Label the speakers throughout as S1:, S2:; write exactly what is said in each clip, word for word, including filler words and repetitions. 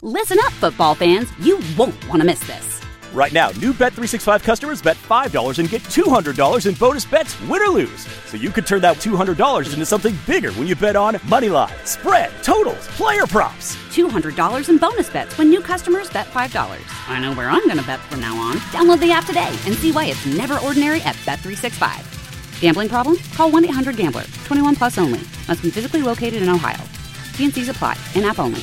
S1: Listen up, football fans. You won't want to miss this.
S2: Right now, new Bet three sixty-five customers bet five dollars and get two hundred dollars in bonus bets, win or lose. So you could turn that two hundred dollars into something bigger when you bet on money line, spread, totals, player props.
S1: two hundred dollars in bonus bets when new customers bet five dollars. I know where I'm going to bet from now on. Download the app today and see why it's never ordinary at Bet three sixty-five. Gambling problem? Call one eight hundred gambler. twenty-one plus only. Must be physically located in Ohio. T and C's apply. In-app only.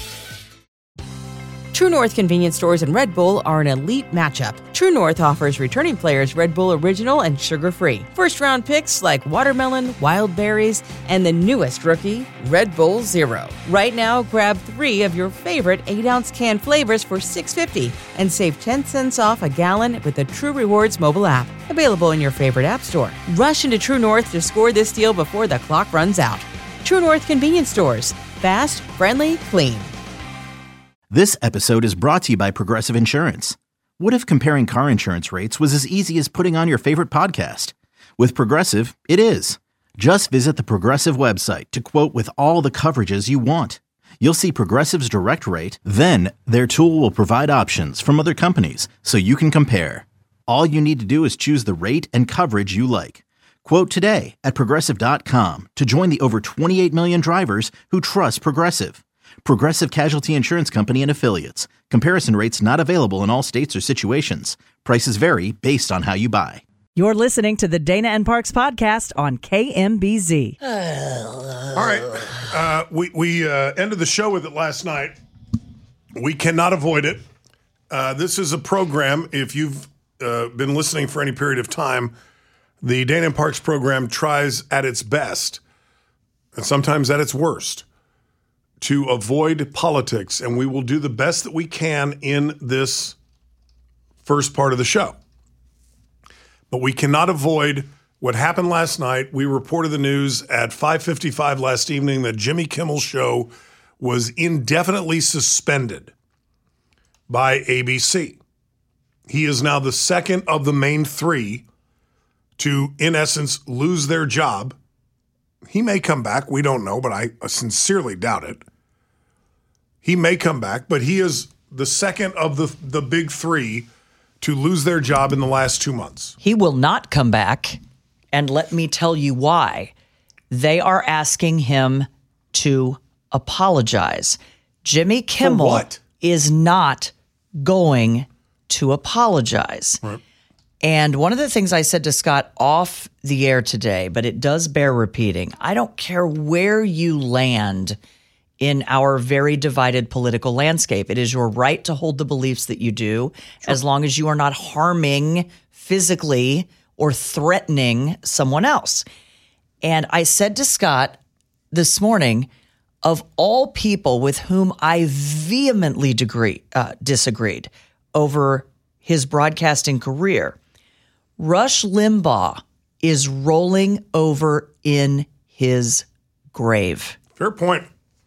S3: True North convenience stores and Red Bull are an elite matchup. True North offers returning players Red Bull Original and sugar-free. First-round picks like watermelon, wild berries, and the newest rookie, Red Bull Zero. Right now, grab three of your favorite eight ounce can flavors for six dollars and fifty cents and save ten cents off a gallon with the True Rewards mobile app. Available in your favorite app store. Rush into True North to score this deal before the clock runs out. True North convenience stores. Fast, friendly, clean.
S4: This episode is brought to you by Progressive Insurance. What if comparing car insurance rates was as easy as putting on your favorite podcast? With Progressive, it is. Just visit the Progressive website to quote with all the coverages you want. You'll see Progressive's direct rate, then their tool will provide options from other companies so you can compare. All you need to do is choose the rate and coverage you like. Quote today at Progressive dot com to join the over twenty-eight million drivers who trust Progressive. Progressive Casualty Insurance Company and Affiliates. Comparison rates not available in all states or situations. Prices vary based on how you buy.
S5: You're listening to the Dana and Parks podcast on K M B Z.
S6: All right. Uh, we we uh, ended the show with it last night. We cannot avoid it. Uh, this is a program, if you've uh, been listening for any period of time, the Dana and Parks program tries at its best, and sometimes at its worst, to avoid politics, and we will do the best that we can in this first part of the show. But we cannot avoid what happened last night. We reported the news at five fifty-five last evening that Jimmy Kimmel's show was indefinitely suspended by A B C. He is now the second of the main three to, in essence, lose their job. He may come back. We don't know, but I sincerely doubt it. He may come back, but he is the second of the, the big three to lose their job in the last two months.
S7: He will not come back, and let me tell you why. They are asking him to apologize. Jimmy Kimmel
S6: For what?
S7: is not going to apologize.
S6: Right.
S7: And one of the things I said to Scott off the air today, but it does bear repeating, I don't care where you land in our very divided political landscape. It is your right to hold the beliefs that you do, sure, as long as you are not harming physically or threatening someone else. And I said to Scott this morning, of all people with whom I vehemently degree, uh, disagreed over his broadcasting career, Rush Limbaugh is rolling over in his grave.
S6: Fair point.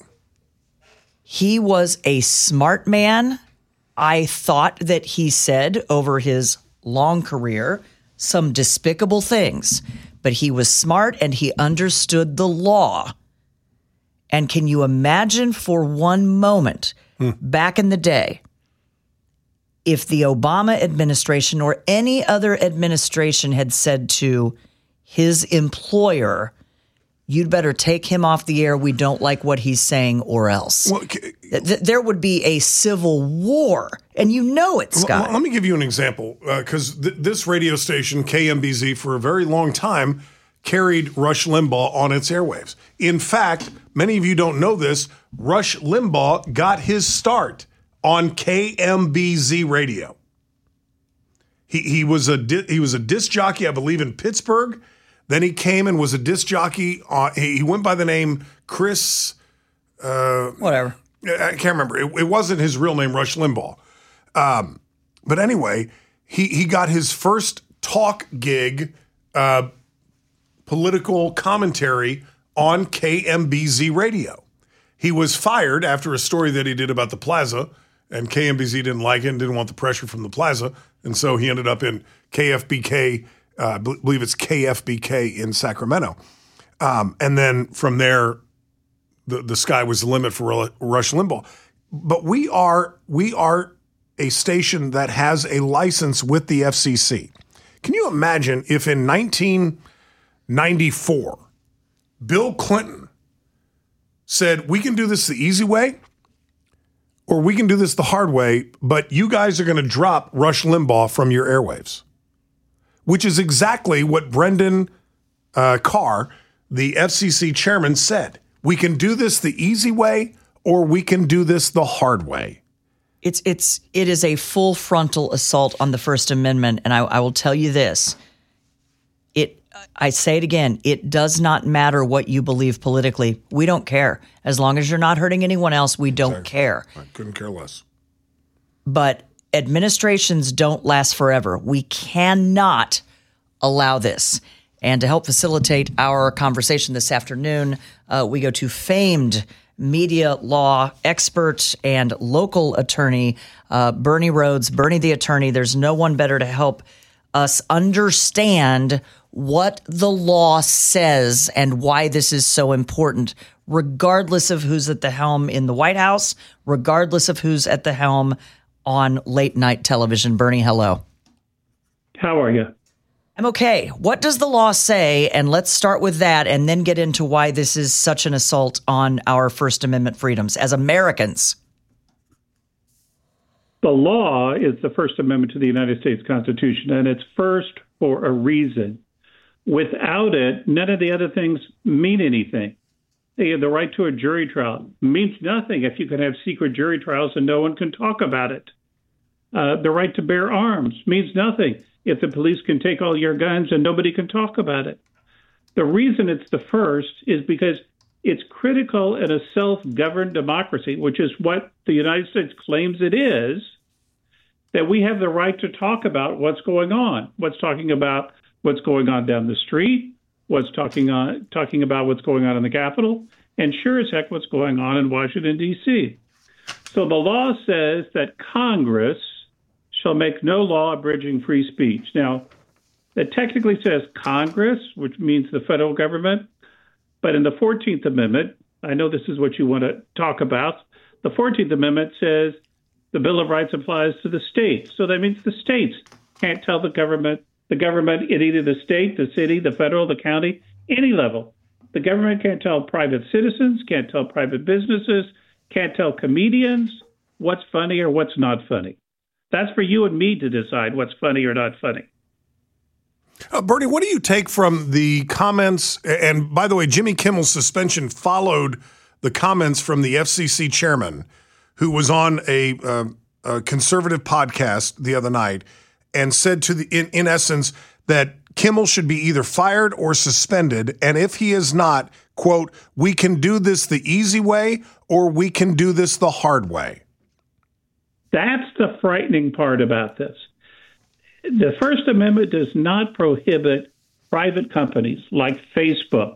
S7: He was a smart man. I thought that he said over his long career some despicable things, but he was smart and he understood the law. And can you imagine for one moment, hmm. back in the day, if the Obama administration or any other administration had said to his employer, you'd better take him off the air. We don't like what he's saying or else. Well, Th- there would be a civil war. And you know it, Scott.
S6: L- let me give you an example. Because uh, th- this radio station, K M B Z, for a very long time, carried Rush Limbaugh on its airwaves. In fact, many of you don't know this, Rush Limbaugh got his start on K M B Z radio. He he was a di- he was a disc jockey, I believe, in Pittsburgh. Then he came and was a disc jockey. Uh, he, he went by the name Chris. Uh,
S7: Whatever.
S6: I can't remember. It, it wasn't his real name, Rush Limbaugh. Um, but anyway, he he got his first talk gig, uh, political commentary on K M B Z radio. He was fired after a story that he did about the Plaza, and K M B Z didn't like it and didn't want the pressure from the Plaza, and so he ended up in K F B K. Uh, I believe it's K F B K in Sacramento. Um, and then from there, the, the sky was the limit for Rush Limbaugh. but we are we are a station that has a license with the F C C. Can you imagine if in nineteen ninety-four, Bill Clinton said, we can do this the easy way or we can do this the hard way, but you guys are going to drop Rush Limbaugh from your airwaves, which is exactly what Brendan uh, Carr, the F C C chairman, said. We can do this the easy way or we can do this the hard way.
S7: It's it's it is a full frontal assault on the First Amendment, and I, I will tell you this. It I say it again, it does not matter what you believe politically. We don't care. As long as you're not hurting anyone else, we don't exactly. care.
S6: I couldn't care less.
S7: But administrations don't last forever. We cannot allow this. And to help facilitate our conversation this afternoon, uh, we go to famed media law expert and local attorney, uh, Bernie Rhodes. Bernie the attorney, there's no one better to help us understand what the law says and why this is so important, regardless of who's at the helm in the White House, regardless of who's at the helm on late night television. Bernie, hello.
S8: How are you?
S7: I'm okay. What does the law say? And let's start with that and then get into why this is such an assault on our First Amendment freedoms as Americans.
S8: The law is the First Amendment to the United States Constitution, and it's first for a reason. Without it, none of the other things mean anything. The right to a jury trial means nothing if you can have secret jury trials and no one can talk about it. Uh, the right to bear arms means nothing if the police can take all your guns and nobody can talk about it. The reason it's the first is because it's critical in a self-governed democracy, which is what the United States claims it is, that we have the right to talk about what's going on, what's talking about what's going on down the street, what's talking on talking about what's going on in the Capitol, and sure as heck what's going on in Washington, D C. So the law says that Congress shall make no law abridging free speech. Now, it technically says Congress, which means the federal government, but in the fourteenth Amendment, I know this is what you want to talk about, the fourteenth Amendment says the Bill of Rights applies to the states. So that means the states can't tell the government, the government in either the state, the city, the federal, the county, any level. The government can't tell private citizens, can't tell private businesses, can't tell comedians what's funny or what's not funny. That's for you and me to decide what's funny or not funny.
S6: Uh, Bernie, what do you take from the comments? And by the way, Jimmy Kimmel's suspension followed the comments from the F C C chairman, who was on a, uh, a conservative podcast the other night and said to the, in, in essence, that Kimmel should be either fired or suspended. And if he is not, quote, we can do this the easy way or we can do this the hard way.
S8: That's the frightening part about this. The First Amendment does not prohibit private companies like Facebook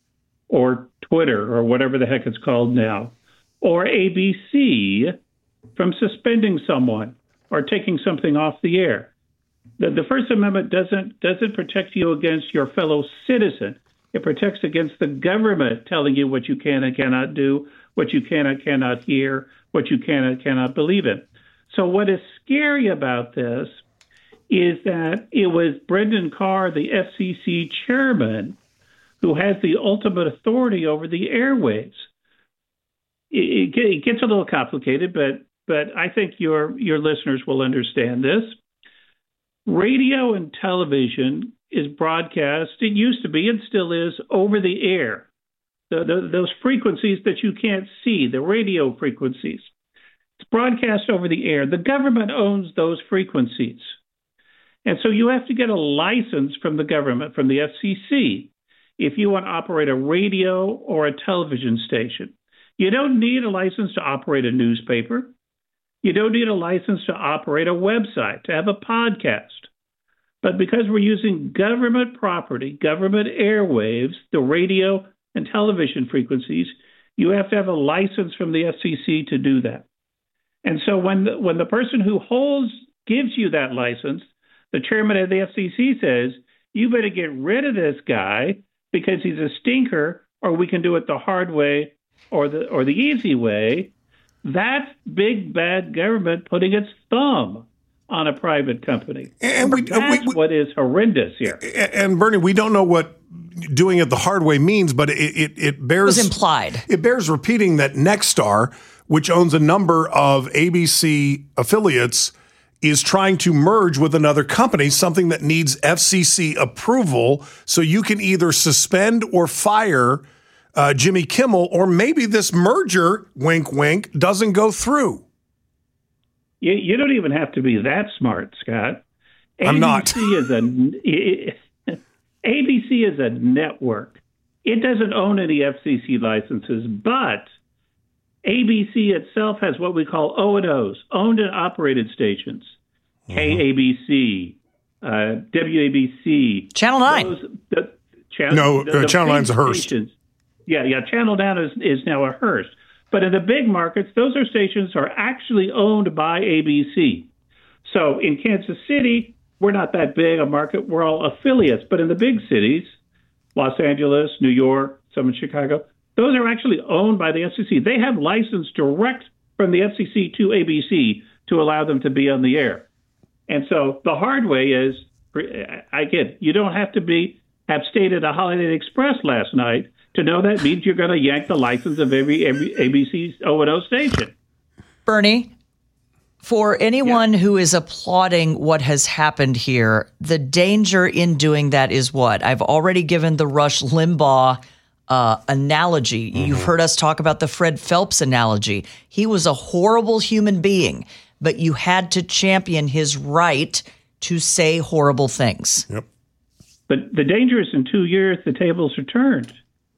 S8: or Twitter or whatever the heck it's called now, or A B C from suspending someone or taking something off the air. The, the First Amendment doesn't doesn't protect you against your fellow citizen. It protects against the government telling you what you can and cannot do, what you can and cannot hear, what you can and cannot believe in. So what is scary about this is that it was Brendan Carr, the F C C chairman, who has the ultimate authority over the airwaves. It, it gets a little complicated, but but I think your your listeners will understand this. Radio and television is broadcast, it used to be and still is, over the air. The, the, those frequencies that you can't see, the radio frequencies. It's broadcast over the air. The government owns those frequencies. And so you have to get a license from the government, from the F C C, if you want to operate a radio or a television station. You don't need a license to operate a newspaper. You don't need a license to operate a website, to have a podcast. But because we're using government property, government airwaves, the radio and television frequencies, you have to have a license from the F C C to do that. And so when the, when the person who holds, gives you that license, the chairman of the F C C says, you better get rid of this guy because he's a stinker, or we can do it the hard way or the or the easy way. That's big, bad government putting its thumb on a private company.
S6: And we,
S8: That's
S6: we, we,
S8: what is horrendous here.
S6: And Bernie, we don't know what doing it the hard way means, but it, it, it bears
S7: It was implied.
S6: It bears repeating that Nexstar, which owns a number of A B C affiliates, is trying to merge with another company, something that needs F C C approval. So you can either suspend or fire uh, Jimmy Kimmel, or maybe this merger, wink, wink, doesn't go through.
S8: You, you don't even have to be that smart, Scott.
S6: I'm not.
S8: A B C is a A B C is a network. It doesn't own any F C C licenses, but A B C itself has what we call O and Os, owned and operated stations. Mm-hmm. K A B C, uh, W A B C.
S7: Channel nine.
S8: Those, the, channel,
S6: no,
S8: the, the
S6: uh, Channel nine's a Hearst.
S8: Stations. Yeah, yeah, Channel nine is, is now a Hearst. But in the big markets, those are stations are actually owned by A B C. So in Kansas City, we're not that big a market. We're all affiliates. But in the big cities, Los Angeles, New York, some in Chicago, those are actually owned by the F C C. They have license direct from the F C C to A B C to allow them to be on the air. And so the hard way is, I get, you don't have to be have stayed at a Holiday Inn Express last night to know that means you're going to yank the license of every, every A B C O and O station.
S7: Bernie, for anyone yeah. who is applauding what has happened here, the danger in doing that is what? I've already given the Rush Limbaugh uh, analogy. Mm-hmm. You've heard us talk about the Fred Phelps analogy. He was a horrible human being, but you had to champion his right to say horrible things.
S6: Yep.
S8: But the danger is in two years, the tables are turned.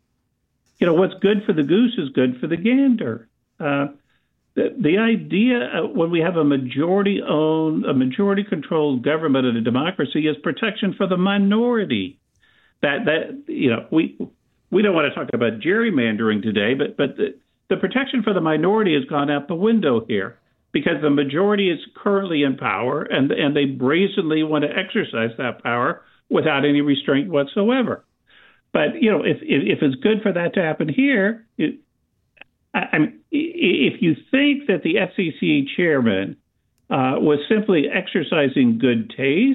S8: You know, what's good for the goose is good for the gander. Uh, the, the idea uh, when we have a majority-owned, a majority-controlled government in a democracy is protection for the minority. That, that you know, we we don't want to talk about gerrymandering today, but, but the, the protection for the minority has gone out the window here because the majority is currently in power, and, and they brazenly want to exercise that power without any restraint whatsoever. But, you know, if, if if it's good for that to happen here, it, I, I mean, if you think that the F C C chairman uh, was simply exercising good taste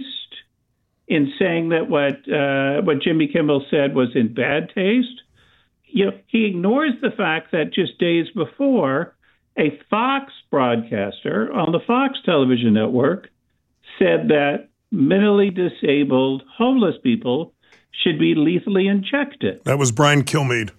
S8: in saying that what uh, what Jimmy Kimmel said was in bad taste, you know, he ignores the fact that just days before, a Fox broadcaster on the Fox television network said that mentally disabled homeless people should be lethally injected.
S6: That was Brian Kilmeade.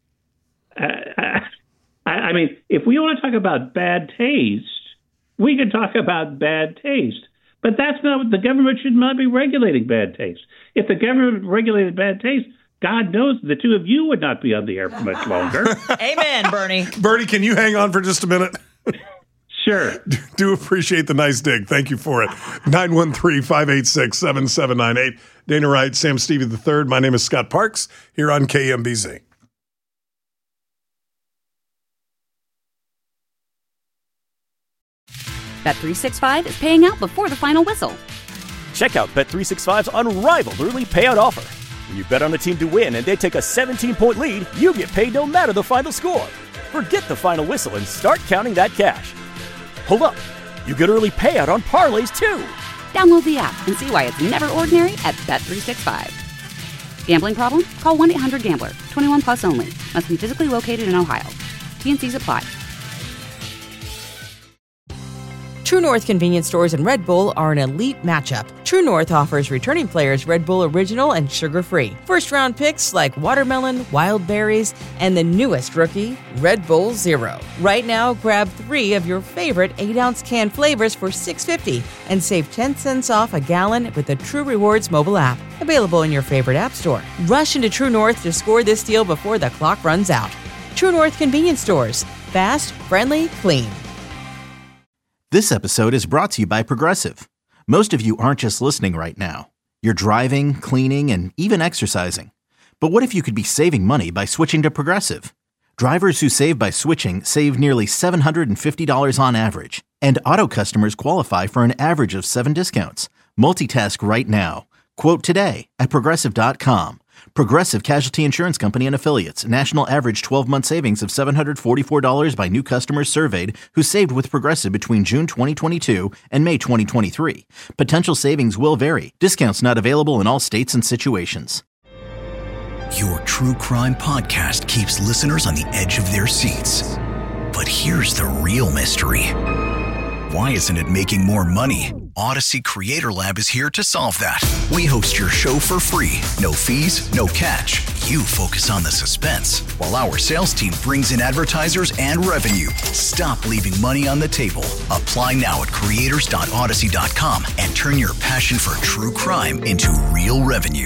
S8: Uh, I, I mean, if we want to talk about bad taste, we can talk about bad taste. But that's not what the government should not be regulating bad taste. If the government regulated bad taste, God knows the two of you would not be on the air for much longer.
S7: Amen, Bernie.
S6: Bernie, can you hang on for just a minute?
S8: Sure.
S6: Do appreciate the nice dig. Thank you for it. nine one three, five eight six, seven seven nine eight. Dana Wright, Sam Stevie the third. My name is Scott Parks here on K M B Z.
S1: Bet three sixty-five is paying out before the final whistle.
S2: Check out Bet three sixty-five's unrivaled early payout offer. When you bet on a team to win and they take a seventeen-point lead, you get paid no matter the final score. Forget the final whistle and start counting that cash. Hold up. You get early payout on parlays, too.
S1: Download the app and see why it's never ordinary at Bet three sixty-five. Gambling problem? Call one eight hundred gambler. twenty-one plus only. Must be physically located in Ohio. T and C's apply.
S3: True North convenience stores and Red Bull are an elite matchup. True North offers returning players Red Bull Original and sugar-free. First-round picks like watermelon, wild berries, and the newest rookie, Red Bull Zero. Right now, grab three of your favorite eight-ounce can flavors for six dollars and fifty cents and save ten cents off a gallon with the True Rewards mobile app. Available in your favorite app store. Rush into True North to score this deal before the clock runs out. True North convenience stores. Fast, friendly, clean.
S4: This episode is brought to you by Progressive. Most of you aren't just listening right now. You're driving, cleaning, and even exercising. But what if you could be saving money by switching to Progressive? Drivers who save by switching save nearly seven hundred fifty dollars on average. And auto customers qualify for an average of seven discounts. Multitask right now. Quote today at Progressive dot com. Progressive Casualty Insurance Company and Affiliates. National average twelve-month savings of seven hundred forty-four dollars by new customers surveyed who saved with Progressive between June twenty twenty-two and May twenty twenty-three. Potential savings will vary. Discounts not available in all states and situations.
S9: Your true crime podcast keeps listeners on the edge of their seats. But here's the real mystery. Why isn't it making more money? Odyssey Creator Lab is here to solve that. We host your show for free. No fees, no catch. You focus on the suspense, while our sales team brings in advertisers and revenue. Stop leaving money on the table. Apply now at creators dot odyssey dot com and turn your passion for true crime into real revenue.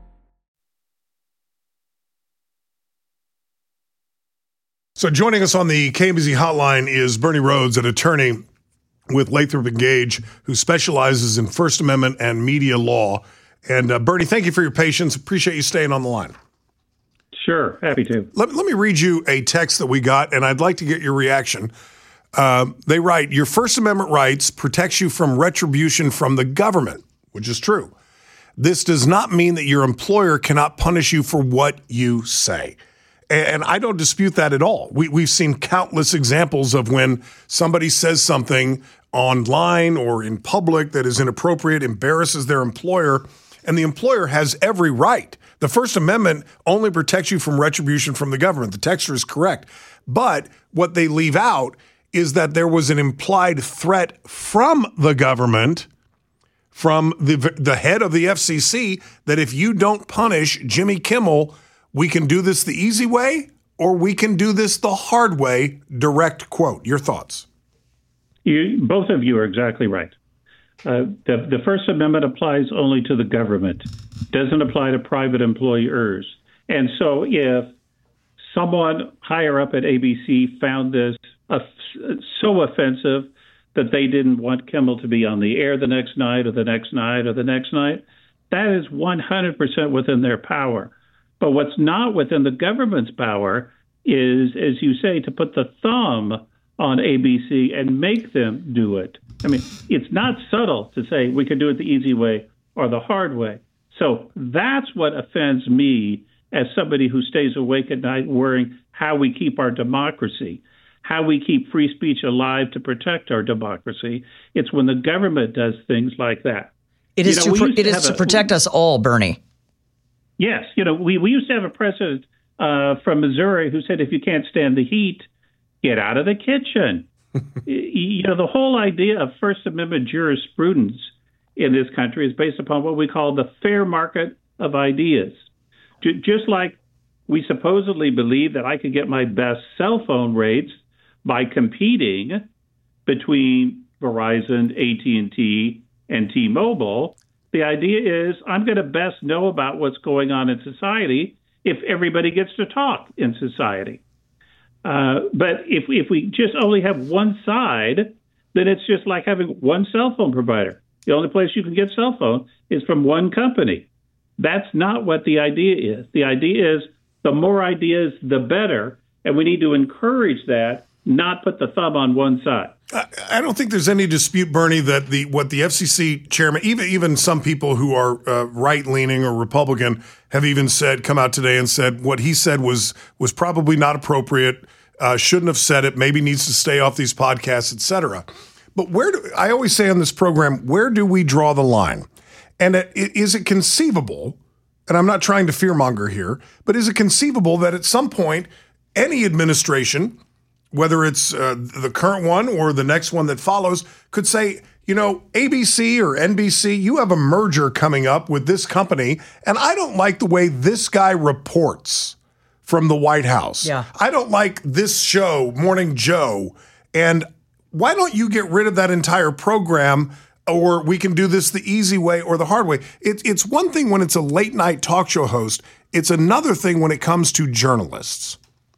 S6: So joining us on the K M B Z hotline is Bernie Rhodes, an attorney with Lathrop and Gage, who specializes in First Amendment and media law. And uh, Bernie, thank you for your patience. Appreciate you staying on the line.
S8: Sure, happy to.
S6: Let, let me read you a text that we got, and I'd like to get your reaction. Uh, they write, your First Amendment rights protects you from retribution from the government, which is true. This does not mean that your employer cannot punish you for what you say. And I don't dispute that at all. We, we've seen countless examples of when somebody says something online or in public that is inappropriate, embarrasses their employer, and the employer has every right. The First Amendment only protects you from retribution from the government. The texture is correct. But what they leave out is that there was an implied threat from the government, from the, the head of the F C C, that if you don't punish Jimmy Kimmel, we can do this the easy way, or we can do this the hard way. Direct quote. Your thoughts?
S8: You, both of you are exactly right. Uh, the, the First Amendment applies only to the government, doesn't apply to private employers. And so if someone higher up at A B C found this uh, so offensive that they didn't want Kimmel to be on the air the next night or the next night or the next night, that is one hundred percent within their power. But what's not within the government's power is, as you say, to put the thumb on A B C and make them do it. I mean, it's not subtle to say we can do it the easy way or the hard way. So that's what offends me as somebody who stays awake at night worrying how we keep our democracy, how we keep free speech alive to protect our democracy. It's when the government does things like that.
S7: It is,
S8: you know,
S7: to, pro-
S8: to
S7: it is to
S8: a,
S7: protect us all, Bernie.
S8: Yes. You know, we, we used to have a president uh, from Missouri who said, if you can't stand the heat, get out of the kitchen. You know, the whole idea of First Amendment jurisprudence in this country is based upon what we call the fair market of ideas. J- just like we supposedly believe that I could get my best cell phone rates by competing between Verizon, A T and T, and T-Mobile, the idea is I'm going to best know about what's going on in society if everybody gets to talk in society. Uh, but if if we just only have one side, then it's just like having one cell phone provider. The only place you can get cell phone is from one company. That's not what the idea is. The idea is the more ideas, the better, and we need to encourage that, not put the thumb on one side.
S6: I don't think there's any dispute, Bernie, that the what the F C C chairman, even even some people who are uh, right-leaning or Republican, have even said, come out today and said what he said was was probably not appropriate, uh, shouldn't have said it, maybe needs to stay off these podcasts, et cetera. But where do I always say on this program, where do we draw the line? And it, is it conceivable? And I'm not trying to fearmonger here, but is it conceivable that at some point any administration, whether it's uh, the current one or the next one that follows, could say, you know, A B C or N B C, you have a merger coming up with this company, and I don't like the way this guy reports from the White House.
S7: Yeah.
S6: I don't like this show, Morning Joe, and why don't you get rid of that entire program, or we can do this the easy way or the hard way? It, it's one thing when it's a late night talk show host. It's another thing when it comes to journalists.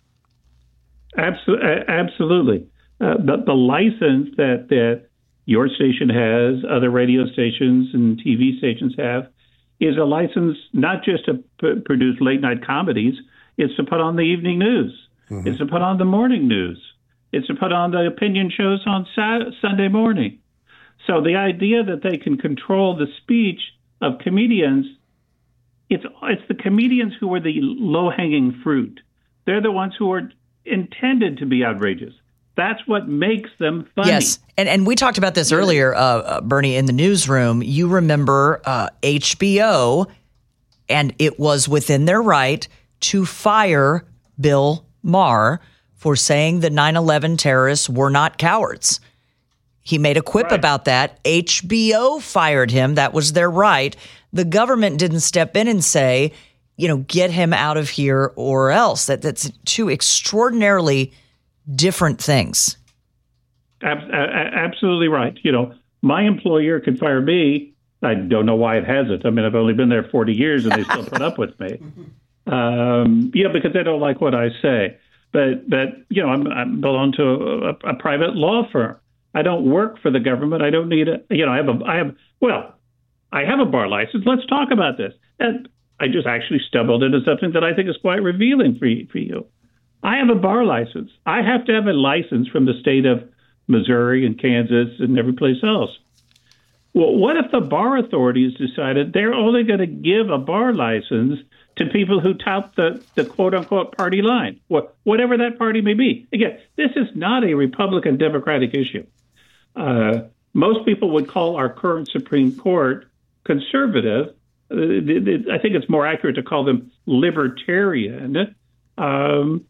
S8: Absolutely. Absolutely. Uh, the, the license that, that your station has, other radio stations and T V stations have, is a license not just to p- produce late night comedies, it's to put on the evening news. Mm-hmm. It's to put on the morning news. It's to put on the opinion shows on Saturday, Sunday morning. So the idea that they can control the speech of comedians it's it's the comedians who are the low-hanging fruit. They're the ones who are intended to be outrageous. That's what makes them funny.
S7: Yes, and and we talked about this earlier, uh, uh, Bernie, in the newsroom. You remember uh, H B O, and it was within their right to fire Bill Maher for saying the nine eleven terrorists were not cowards. He made a quip right. about that. H B O fired him. That was their right. The government didn't step in and say, you know, get him out of here or else. That that's two extraordinarily different things.
S8: Ab- absolutely right. You know, my employer could fire me. I don't know why it hasn't. I mean, I've only been there forty years and they still put up with me. Um, yeah, because they don't like what I say. But, but you know, I'm, I belong to a, a private law firm. I don't work for the government. I don't need a, you know, I have a, I have, well, I have a bar license. Let's talk about this. And I just actually stumbled into something that I think is quite revealing for you, for you. I have a bar license. I have to have a license from the state of Missouri and Kansas and every place else. Well, what if the bar authorities decided they're only going to give a bar license to people who tout the, the quote-unquote party line, whatever that party may be? Again, this is not a Republican-Democratic issue. Uh, most people would call our current Supreme Court conservative. Uh, I think it's more accurate to call them libertarian. Um,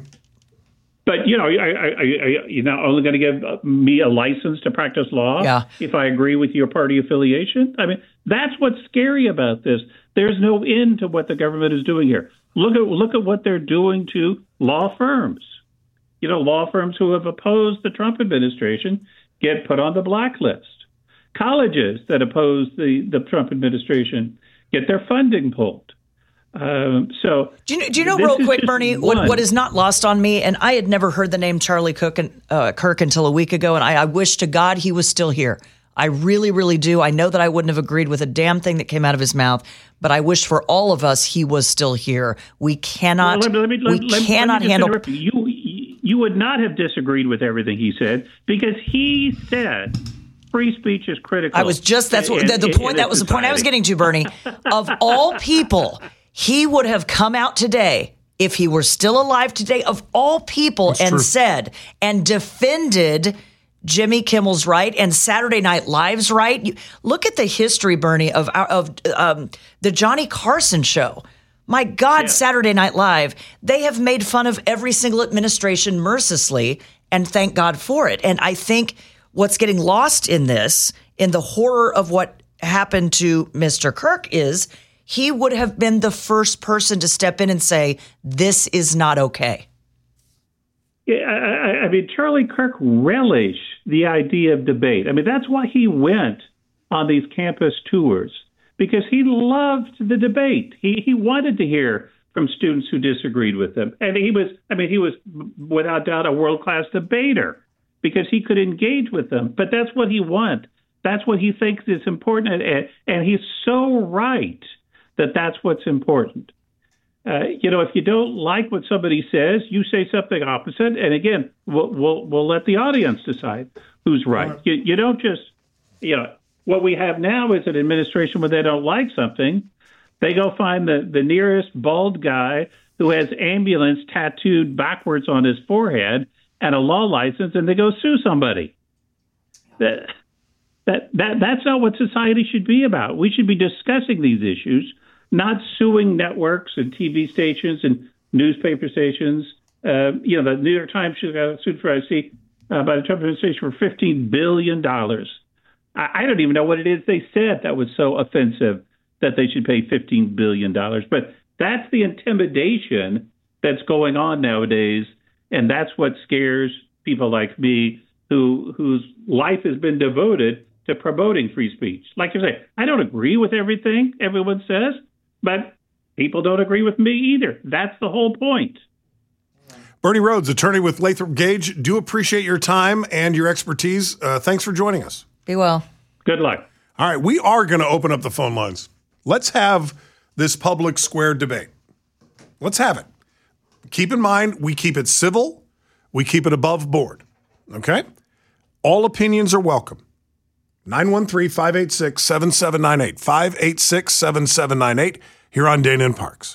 S8: but, you know, I, I, I, you're not only going to give me a license to practice law
S7: yeah.
S8: if I agree with your party affiliation. I mean, that's what's scary about this. There's no end to what the government is doing here. Look at look at what they're doing to law firms. You know, law firms who have opposed the Trump administration get put on the blacklist. Colleges that oppose the, the Trump administration get their funding pulled. Um, so
S7: do you, do you know real quick, Bernie, what, what is not lost on me? And I had never heard the name Charlie Cook and, uh, Kirk until a week ago, and I, I wish to God he was still here. I really, really do. I know that I wouldn't have agreed with a damn thing that came out of his mouth, but I wish for all of us he was still here. We cannot.
S8: Well, let me, let me,
S7: we
S8: let,
S7: cannot
S8: let me
S7: handle.
S8: You. You would not have disagreed with everything he said because he said free speech is critical.
S7: I was just that's what,
S8: in,
S7: the, the
S8: in,
S7: point.
S8: in
S7: that was
S8: society.
S7: the point I was getting to, Bernie. Of all people, he would have come out today if he were still alive today. Of all people, that's and true. said and defended Jimmy Kimmel's right and Saturday Night Live's right. You, look at the history, Bernie, of of um, the Johnny Carson show. My God, yeah. Saturday Night Live, they have made fun of every single administration mercilessly, and thank God for it. And I think what's getting lost in this, in the horror of what happened to Mister Kirk, is he would have been the first person to step in and say, this is not okay.
S8: Yeah, I, I mean, Charlie Kirk relished the idea of debate. I mean, that's why he went on these campus tours. Because he loved the debate. He he wanted to hear from students who disagreed with him. And he was, I mean, he was without doubt a world-class debater because he could engage with them. But that's what he wants. That's what he thinks is important. And, and he's so right that that's what's important. Uh, you know, if you don't like what somebody says, you say something opposite. And again, we'll we'll, we'll let the audience decide who's right. You, you don't just, you know, what we have now is an administration where they don't like something. They go find the, the nearest bald guy who has ambulance tattooed backwards on his forehead and a law license, and they go sue somebody. That, that, that, that's not what society should be about. We should be discussing these issues, not suing networks and T V stations and newspaper stations. Uh, you know, the New York Times got sued for, I see, uh, by the Trump administration for fifteen billion dollars. I don't even know what it is they said that was so offensive that they should pay fifteen billion dollars. But that's the intimidation that's going on nowadays, and that's what scares people like me who whose life has been devoted to promoting free speech. Like you say, I don't agree with everything everyone says, but people don't agree with me either. That's the whole point.
S6: Bernie Rhodes, attorney with Lathrop Gage, do appreciate your time and your expertise. Uh, thanks for joining us.
S7: Be well.
S8: Good luck.
S6: All right, we are going to open up the phone lines. Let's have this public square debate. Let's have it. Keep in mind, we keep it civil. We keep it above board. Okay? All opinions are welcome. nine one three, five eight six, seven seven nine eight. five eight six, seven seven nine eight. here on Dana and Parks.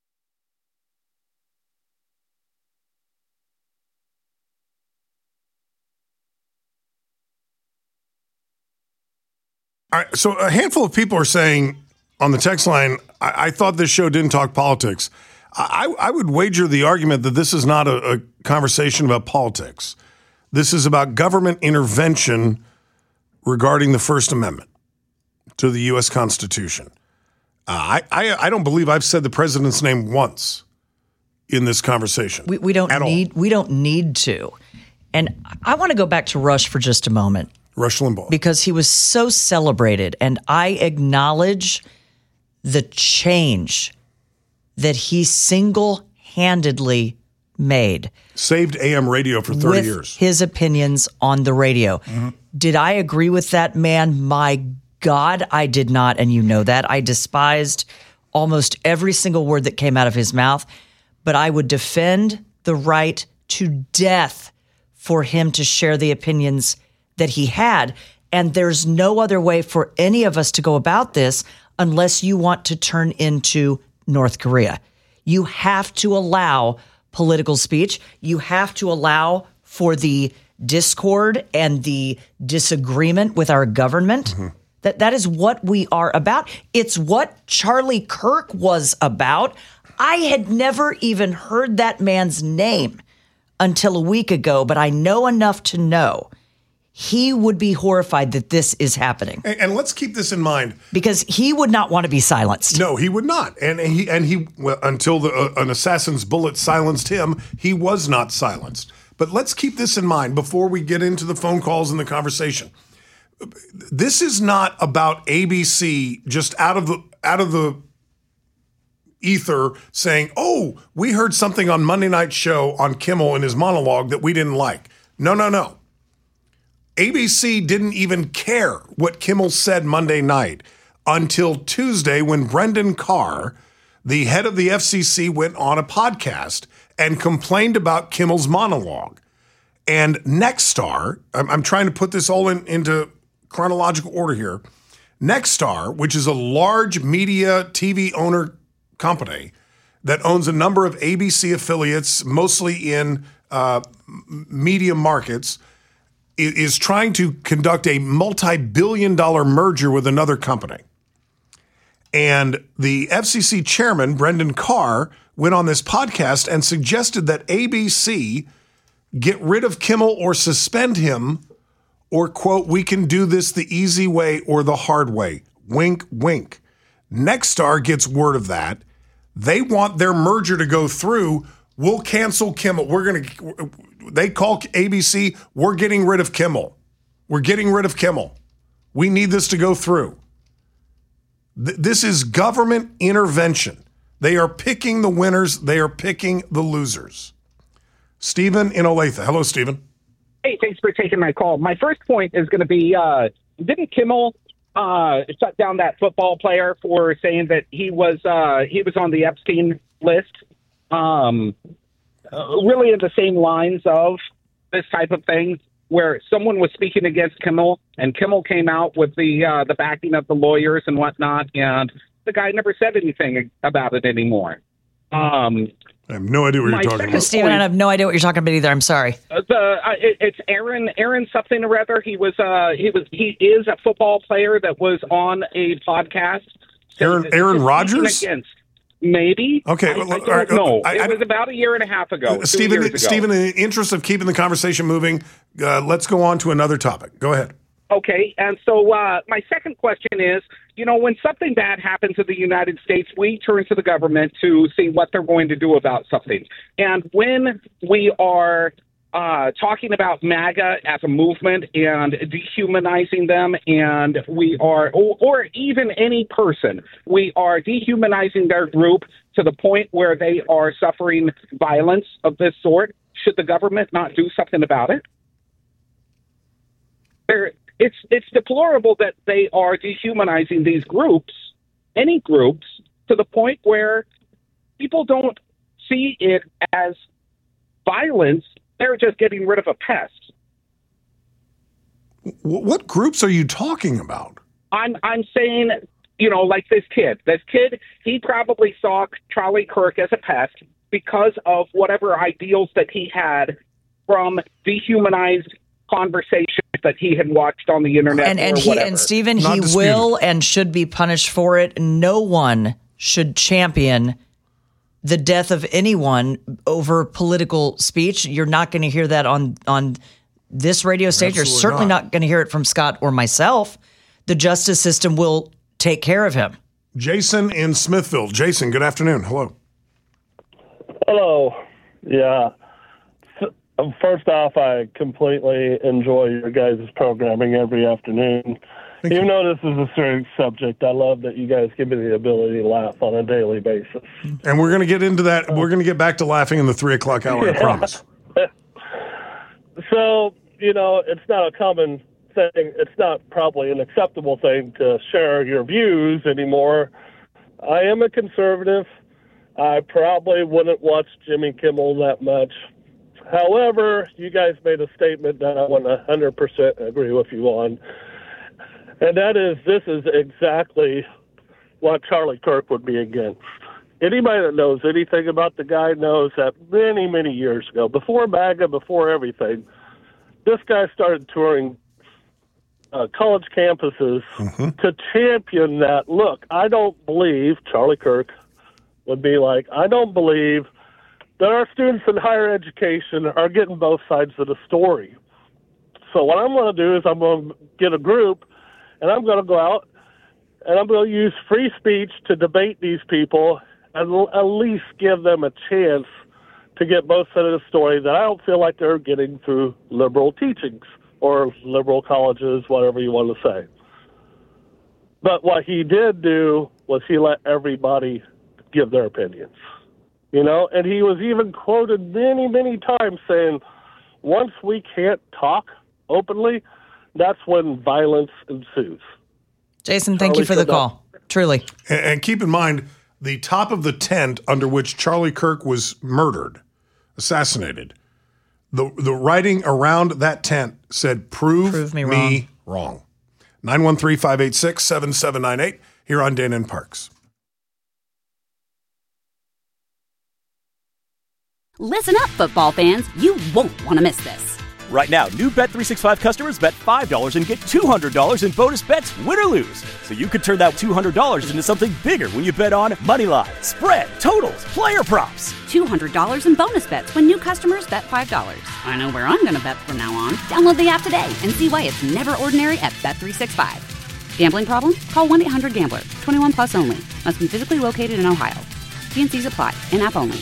S6: All right, so a handful of people are saying on the text line, I, I thought this show didn't talk politics. I, I would wager the argument that this is not a, a conversation about politics. This is about government intervention regarding the First Amendment to the U S Constitution. Uh, I, I I don't believe I've said the president's name once in this conversation.
S7: We, we don't need all. we don't need to. And I want to go back to Rush for just a moment.
S6: Rush Limbaugh.
S7: Because he was so celebrated, and I acknowledge the change that he single-handedly made.
S6: Saved A M radio for thirty
S7: with
S6: years.
S7: His opinions on the radio. Mm-hmm. Did I agree with that man? My God, I did not, and you know that. I despised almost every single word that came out of his mouth, but I would defend the right to death for him to share the opinions that he had. And there's no other way for any of us to go about this unless you want to turn into North Korea. You have to allow political speech. You have to allow for the discord and the disagreement with our government. Mm-hmm. That that is what we are about. It's what Charlie Kirk was about. I had never even heard that man's name until a week ago, but I know enough to know he would be horrified that this is happening.
S6: And, and let's keep this in mind.
S7: Because he would not want to be silenced.
S6: No, he would not. And he, and he well, until the, uh, an assassin's bullet silenced him, he was not silenced. But let's keep this in mind before we get into the phone calls and the conversation. This is not about A B C just out of the out of the ether saying, oh, we heard something on Monday Night Show on Kimmel in his monologue that we didn't like. No, no, no. A B C didn't even care what Kimmel said Monday night until Tuesday when Brendan Carr, the head of the F C C, went on a podcast and complained about Kimmel's monologue. And Nexstar, I'm, I'm trying to put this all in, into chronological order here. Nexstar, which is a large media T V owner company that owns a number of A B C affiliates, mostly in uh, media markets, is trying to conduct a multi-billion dollar merger with another company. And the F C C chairman, Brendan Carr, went on this podcast and suggested that A B C get rid of Kimmel or suspend him, or, quote, we can do this the easy way or the hard way. Wink, wink. Nexstar gets word of that. They want their merger to go through. We'll cancel Kimmel. We're going to... They call A B C, we're getting rid of Kimmel. We're getting rid of Kimmel. We need this to go through. Th- this is government intervention. They are picking the winners. They are picking the losers. Stephen in Olathe. Hello, Stephen.
S10: Hey, thanks for taking my call. My first point is going to be, uh, didn't Kimmel uh, shut down that football player for saying that he was uh, he was on the Epstein list? Um Uh, really in the same lines of this type of thing, where someone was speaking against Kimmel, and Kimmel came out with the uh, the backing of the lawyers and whatnot, and the guy never said anything about it anymore. Um,
S6: I have no idea what you're talking about.
S7: Stephen, I have no idea what you're talking about either. I'm sorry.
S10: Uh, the uh, it, it's Aaron Aaron something or other. He was uh, he was he is a football player that was on a podcast.
S6: Aaron Aaron Rodgers.
S10: Against. Maybe.
S6: Okay.
S10: I,
S6: well,
S10: I don't know.
S6: I, I,
S10: it was about a year and a half ago.
S6: Stephen,
S10: ago.
S6: Stephen, in the interest of keeping the conversation moving, uh, let's go on to another topic. Go ahead.
S10: Okay. And so uh, my second question is, you know, when something bad happens in the United States, we turn to the government to see what they're going to do about something. And when we are uh, talking about MAGA as a movement and dehumanizing them, and we are, or, or even any person, we are dehumanizing their group to the point where they are suffering violence of this sort. Should the government not do something about it? There, it's it's deplorable that they are dehumanizing these groups, any groups, to the point where people don't see it as violence. They're just getting rid of a pest.
S6: What groups are you talking about?
S10: I'm I'm saying you know, like this kid. This kid, he probably saw Charlie Kirk as a pest because of whatever ideals that he had from dehumanized conversations that he had watched on the internet.
S7: And, and
S10: or
S7: he
S10: whatever.
S7: and Stephen,
S6: Not
S7: he
S6: disputed.
S7: will and should be punished for it. No one should champion the death of anyone over political speech. You're not going to hear that on on this radio station. You're
S6: Absolutely
S7: certainly
S6: not.
S7: not, going to hear it from Scott or myself. The justice system will take care of him.
S6: Jason in Smithville. Jason, good afternoon. Hello.
S11: Hello. Yeah. F- First off, I completely enjoy your guys' programming every afternoon.
S6: Thank
S11: Even
S6: you.
S11: though this is a serious subject, I love that you guys give me the ability to laugh on a daily basis.
S6: And we're going to get into that. We're going to get back to laughing in the three o'clock hour, I promise.
S11: So, you know, it's not a common thing. It's not probably an acceptable thing to share your views anymore. I am a conservative. I probably wouldn't watch Jimmy Kimmel that much. However, you guys made a statement that I want to one hundred percent agree with you on. And that is, this is exactly what Charlie Kirk would be against. Anybody that knows anything about the guy knows that many, many years ago, before MAGA, before everything, this guy started touring uh, college campuses
S6: Mm-hmm.
S11: to champion that. Look, I don't believe, Charlie Kirk would be like, I don't believe that our students in higher education are getting both sides of the story. So what I'm going to do is I'm going to get a group, and I'm going to go out, and I'm going to use free speech to debate these people and l- at least give them a chance to get both sides of the story that I don't feel like they're getting through liberal teachings or liberal colleges, whatever you want to say. But what he did do was he let everybody give their opinions, you know, and he was even quoted many, many times saying, once we can't talk openly, that's when violence ensues.
S7: Jason, thank
S11: Charlie
S7: you for the
S11: showed up.
S7: call. Truly.
S6: And, and keep in mind, the top of the tent under which Charlie Kirk was murdered, assassinated, the the writing around that tent said, prove,
S7: Prove me
S6: me wrong. nine one three, five eight six, seven seven nine eight here on Dana and Parks.
S1: Listen up, football fans. You won't want to miss this.
S2: Right now, new Bet three sixty-five customers bet five dollars and get two hundred dollars in bonus bets, win or lose. So you could turn that two hundred dollars into something bigger when you bet on Moneyline, spread, totals, player props.
S1: two hundred dollars in bonus bets when new customers bet five dollars. I know where I'm going to bet from now on. Download the app today and see why it's never ordinary at Bet three sixty-five. Gambling problem? Call one eight hundred gambler. twenty-one plus only. Must be physically located in Ohio. T and C's apply. In-app only.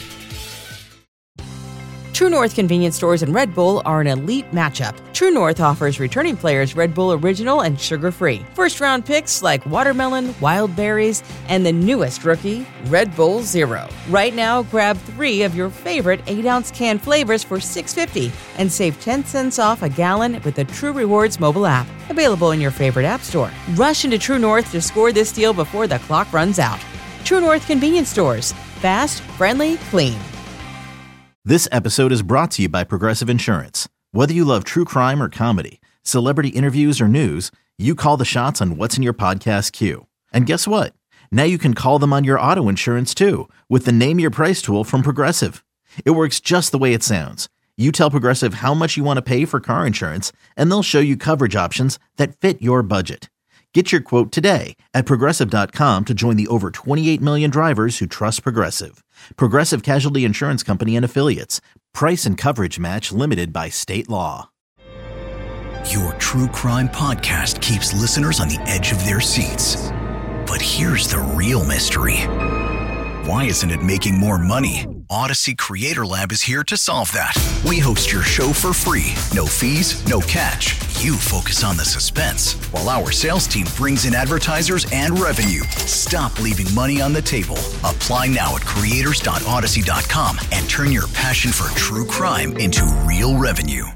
S3: True North convenience stores and Red Bull are an elite matchup. True North offers returning players Red Bull Original and sugar-free. First-round picks like watermelon, wild berries, and the newest rookie, Red Bull Zero. Right now, grab three of your favorite eight-ounce can flavors for six dollars and fifty cents and save ten cents off a gallon with the True Rewards mobile app. Available in your favorite app store. Rush into True North to score this deal before the clock runs out. True North convenience stores. Fast, friendly, clean.
S4: This episode is brought to you by Progressive Insurance. Whether you love true crime or comedy, celebrity interviews or news, you call the shots on what's in your podcast queue. And guess what? Now you can call them on your auto insurance too with the Name Your Price tool from Progressive. It works just the way it sounds. You tell Progressive how much you want to pay for car insurance, and they'll show you coverage options that fit your budget. Get your quote today at Progressive dot com to join the over twenty-eight million drivers who trust Progressive. Progressive Casualty Insurance Company and Affiliates. Price and coverage match limited by state law.
S9: Your true crime podcast keeps listeners on the edge of their seats. But here's the real mystery. Why isn't it making more money? Odyssey Creator Lab is here to solve that. We host your show for free. No fees, no catch. You focus on the suspense, while our sales team brings in advertisers and revenue. Stop leaving money on the table. Apply now at creators dot odyssey dot com and turn your passion for true crime into real revenue.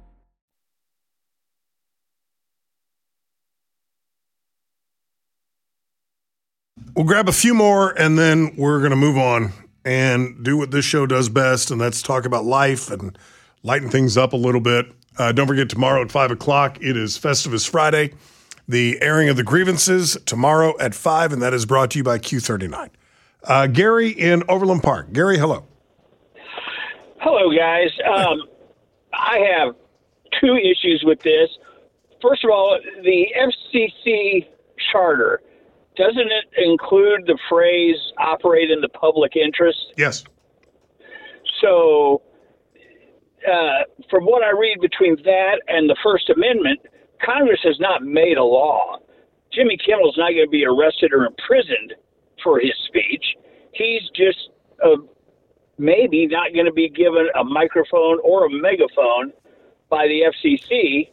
S6: We'll grab a few more, and then we're going to move on and do what this show does best, and that's talk about life and lighten things up a little bit. Uh, don't forget, tomorrow at five o'clock, it is Festivus Friday. the airing of the grievances tomorrow at five, and that is brought to you by Q thirty-nine. Uh, Gary in Overland Park. Gary, hello.
S12: Hello, guys. Um, I have two issues with this. First of all, the F C C charter, doesn't it include the phrase operate in the public interest?
S6: Yes.
S12: So uh, from what I read between that and the First Amendment, Congress has not made a law. Jimmy Kimmel's not going to be arrested or imprisoned for his speech. He's just uh, maybe not going to be given a microphone or a megaphone by the F C C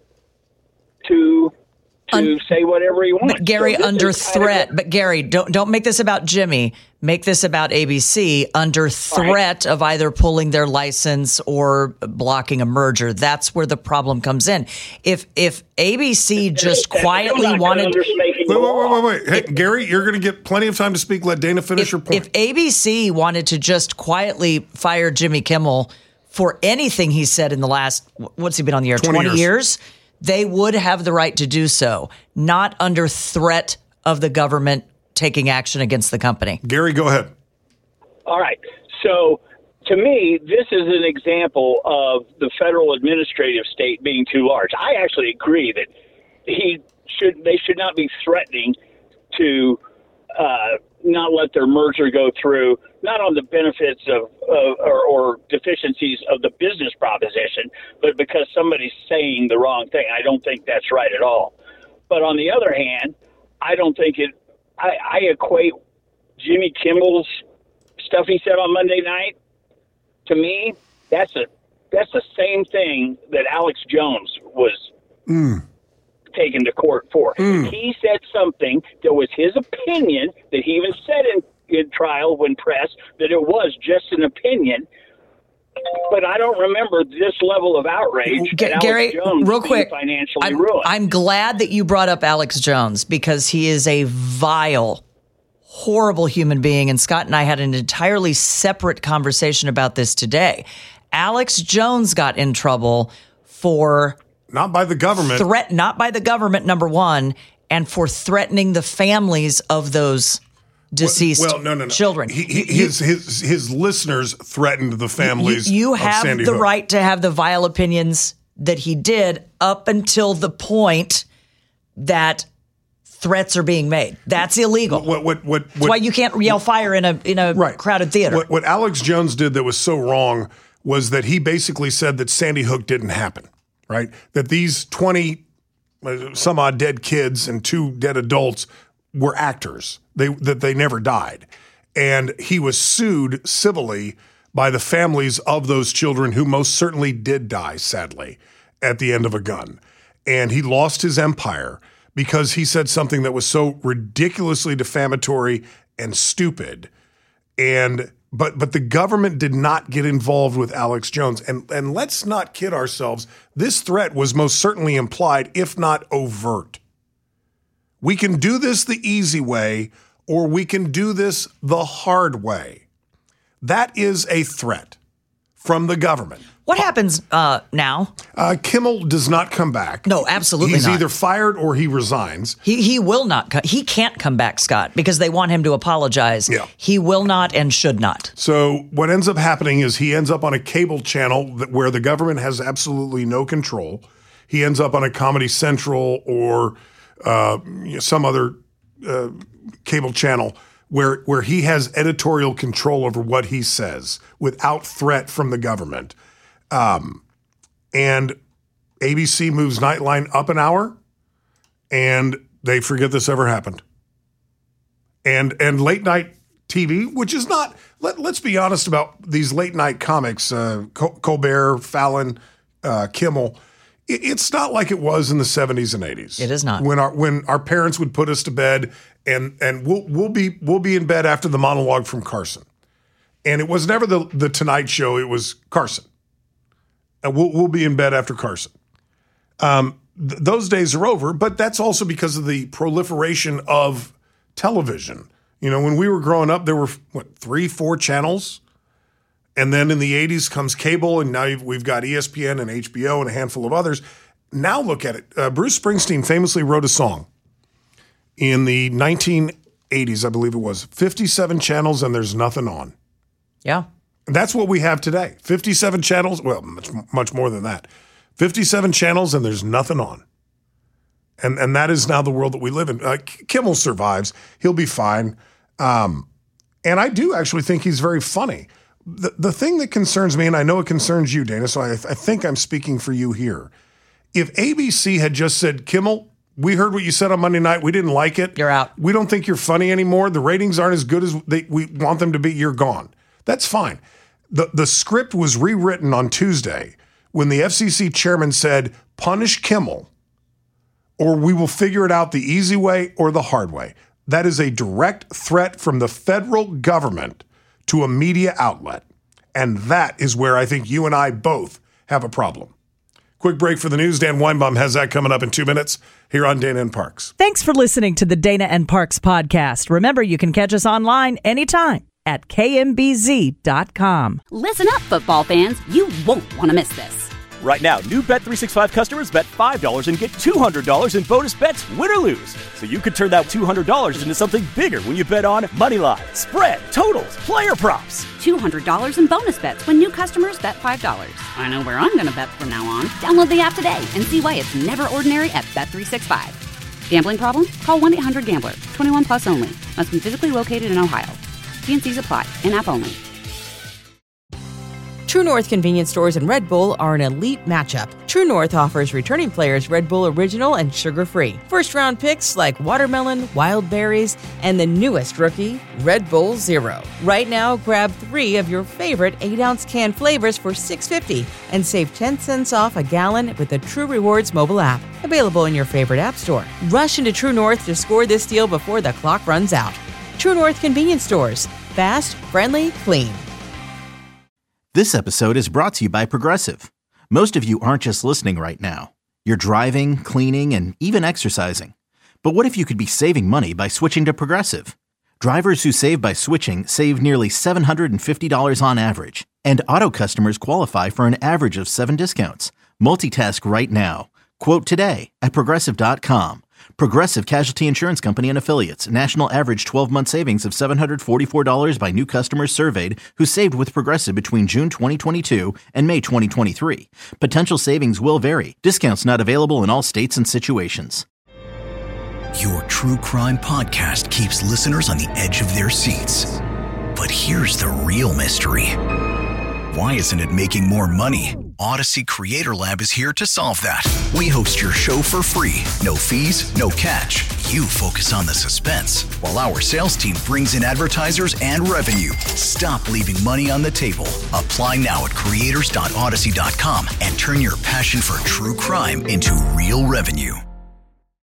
S12: to to Un- say whatever he wants.
S7: But Gary,
S12: so
S7: under threat. Of- but Gary, don't don't make this about Jimmy. Make this about A B C under threat right. of either pulling their license or blocking a merger. That's where the problem comes in. If if A B C just quietly wanted,
S6: wait, wait, wait, wait, wait. Hey, if, Gary, you're going to get plenty of time to speak. Let Dana finish
S7: if,
S6: her point.
S7: If A B C wanted to just quietly fire Jimmy Kimmel for anything he said in the last, what's he been on the air, twenty, twenty years. years, they would have the right to do so, not under threat of the government taking action against the company.
S6: Gary, go ahead.
S12: All right. So to me, this is an example of the federal administrative state being too large. I actually agree that he should they should not be threatening to uh, not let their merger go through, not on the benefits of uh, or, or deficiencies of the business proposition, but because somebody's saying the wrong thing. I don't think that's right at all. But on the other hand, I don't think it I, I equate Jimmy Kimmel's stuff he said on Monday night. To me, that's a that's the same thing that Alex Jones was mm. taken to court for. Mm. He said something that was his opinion, that he even said in, in trial when pressed that it was just an opinion. But I don't remember this level of outrage.
S7: G- Gary,
S12: Jones
S7: real quick,
S12: financially
S7: I'm,
S12: ruined.
S7: I'm glad that you brought up Alex Jones because he is a vile, horrible human being. And Scott and I had an entirely separate conversation about this today. Alex Jones got in trouble for
S6: not by the government,
S7: threat, not by the government, number one, and for threatening the families of those deceased well, no, no, no. children.
S6: He, he, his, his his listeners threatened the families.
S7: You, you
S6: of
S7: have
S6: Sandy
S7: the
S6: Hook.
S7: right to have the vile opinions that he did up until the point that threats are being made. That's illegal.
S6: What, what, what,
S7: That's what, why you can't yell fire in a in a
S6: right.
S7: crowded theater.
S6: What, what Alex Jones did that was so wrong was that he basically said that Sandy Hook didn't happen, right? That these twenty some odd dead kids and two dead adults were actors. They that they never died. And he was sued civilly by the families of those children who most certainly did die, sadly, at the end of a gun. And he lost his empire because he said something that was so ridiculously defamatory and stupid. And but but the government did not get involved with Alex Jones. And and let's not kid ourselves. This threat was most certainly implied, if not overt. We can do this the easy way, or we can do this the hard way. That is a threat from the government.
S7: What happens uh, now?
S6: Uh, Kimmel does not come back.
S7: No, absolutely
S6: He's
S7: not.
S6: He's either fired or he resigns.
S7: He he will not. Co- he can't come back, Scott, because they want him to apologize.
S6: Yeah.
S7: He will not and should not.
S6: So what ends up happening is he ends up on a cable channel that, where the government has absolutely no control. He ends up on a Comedy Central or uh, some other uh, cable channel where where he has editorial control over what he says without threat from the government. Um, and A B C moves Nightline up an hour, and they forget this ever happened. And and late night T V, which is not, let, let's be honest about these late night comics, uh, Col- Colbert, Fallon, uh, Kimmel. It, it's not like it was in the seventies and eighties.
S7: It is not.
S6: When our when our parents would put us to bed, and and we'll we'll be we'll be in bed after the monologue from Carson, and it was never the the Tonight Show. It was Carson. And we'll, we'll be in bed after Carson. Um, th- those days are over, but that's also because of the proliferation of television. You know, when we were growing up, there were, what, three, four channels? And then in the eighties comes cable, and now you've, we've got E S P N and H B O and a handful of others. now look at it. Uh, Bruce Springsteen famously wrote a song in the nineteen eighties, I believe it was, fifty-seven channels and there's nothing on.
S7: Yeah.
S6: That's what we have today. fifty-seven channels, well, much, much more than that. fifty-seven channels and there's nothing on. And and that is now the world that we live in. Uh, Kimmel survives. He'll be fine. Um, and I do actually think he's very funny. The, the thing that concerns me, and I know it concerns you, Dana, so I, I think I'm speaking for you here. If A B C had just said, Kimmel, we heard what you said on Monday night. We didn't like it.
S7: You're out.
S6: We don't think you're funny anymore. The ratings aren't as good as they, we want them to be. You're gone. That's fine. The, the script was rewritten on Tuesday when the F C C chairman said, punish Kimmel, or we will figure it out the easy way or the hard way. That is a direct threat from the federal government to a media outlet. And that is where I think you and I both have a problem. Quick break for the news. Dan Weinbaum has that coming up in two minutes here on Dana and Parks.
S5: Thanks for listening to the Dana and Parks podcast. Remember, you can catch us online anytime at K M B Z dot com.
S1: Listen up, football fans. You won't want to miss this.
S2: Right now, new Bet three sixty-five customers bet five dollars and get two hundred dollars in bonus bets, win or lose. So you could turn that two hundred dollars into something bigger when you bet on money line, spread, totals, player props.
S1: two hundred dollars in bonus bets when new customers bet five dollars. I know where I'm going to bet from now on. Download the app today and see why it's never ordinary at Bet three sixty-five. Gambling problem? Call one eight hundred gambler. twenty-one plus only. Must be physically located in Ohio. T and C's apply. In-app only.
S3: True North convenience stores and Red Bull are an elite matchup. True North offers returning players Red Bull Original and sugar-free. First-round picks like watermelon, wild berries, and the newest rookie, Red Bull Zero. Right now, grab three of your favorite eight ounce can flavors for six dollars and fifty cents and save ten cents off a gallon with the True Rewards mobile app. Available in your favorite app store. Rush into True North to score this deal before the clock runs out. True North convenience stores. Fast, friendly, clean.
S4: This episode is brought to you by Progressive. Most of you aren't just listening right now. You're driving, cleaning, and even exercising. But what if you could be saving money by switching to Progressive? Drivers who save by switching save nearly seven hundred fifty dollars on average. And auto customers qualify for an average of seven discounts. Multitask right now. Quote today at Progressive dot com. Progressive Casualty Insurance Company and Affiliates. National average twelve-month savings of seven hundred forty-four dollars by new customers surveyed who saved with Progressive between June twenty twenty-two and May twenty twenty-three. Potential savings will vary. Discounts not available in all states and situations.
S9: Your true crime podcast keeps listeners on the edge of their seats. But here's the real mystery. Why isn't it making more money? Odyssey Creator Lab is here to solve that. We host your show for free. No fees, no catch. You focus on the suspense, while our sales team brings in advertisers and revenue. Stop leaving money on the table. Apply now at creators dot odyssey dot com and turn your passion for true crime into real revenue.